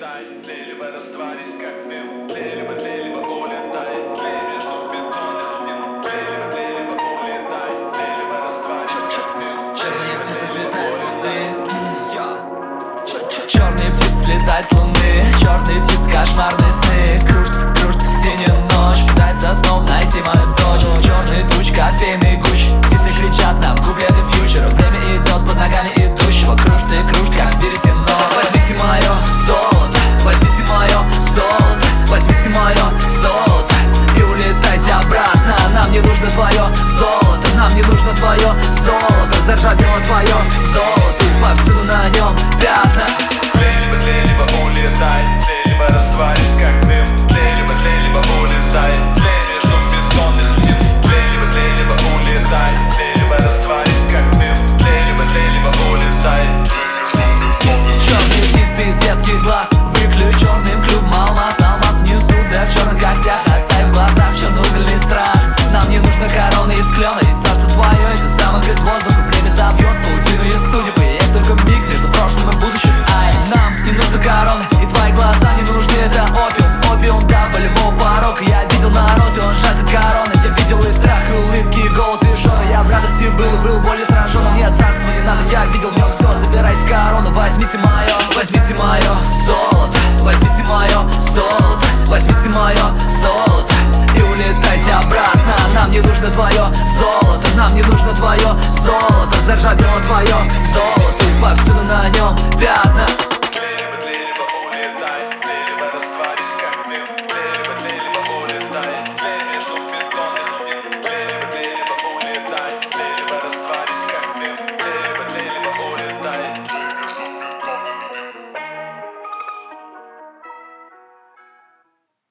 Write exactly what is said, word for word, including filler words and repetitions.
улетай, тлей, либо растворись как дым. Тлей, либо тлей, либо улетай, тлей между бетонных льдин. Тлей, либо тлей, либо улетай, тлей, либо растворись как дым. Черные птицы слетают с луны. Черные птицы слетают с луны. Черные птицы кошмарные сны. Кружится, кружится синяя ночь. Пытается снова найти мою дочь. Черные тучи, кофейные гущи. Птицы кричат нам куплеты фьючера. Время идет под ногами идущего. Кружит и кружит, как веретено. Возьмите мое золото, возьмите мое золото, возьмите мое золото и улетайте обратно. Нам не нужно твое золото, нам не нужно твое золото. Заржавело твое золото и повсюду на нем пятна. Тлей, либо тлей, либо улетай, тлей, либо растворись как дым. Тлей, либо тлей, либо улетай, тлей между бетонных льдин. Тлей, либо тлей, либо улетай, тлей, либо растворись как дым. Тлей, либо тлей, либо улетай. Черные птицы из детских глаз, выключенным клюв алмаз. Алмаз внизу, да в черных когтях, оставь в глазах чернугольный страх. Нам не нужно короны из клена, ведь царство твое это замок из воздуха. Время забьет паутину из судеб, и есть только миг между прошлым и будущим. Ай, нам не нужно короны, и твои глаза не нужны, это опиум. Опиум, да, болевого порока. Я видел народ, и он жаждет короны. Я видел и страх, и улыбки, и голод, и жженый. Я в радости был, и был более сраженным. Нет, царства не надо, я видел в нем все. Забирайте корону, возьмите мое, возьмите мое золото, возьмите мое золото, возьмите мое золото и улетайте обратно. Нам не нужно твое золото, нам не нужно твое золото. Заржавело твое золото и повсюду на нем пятна.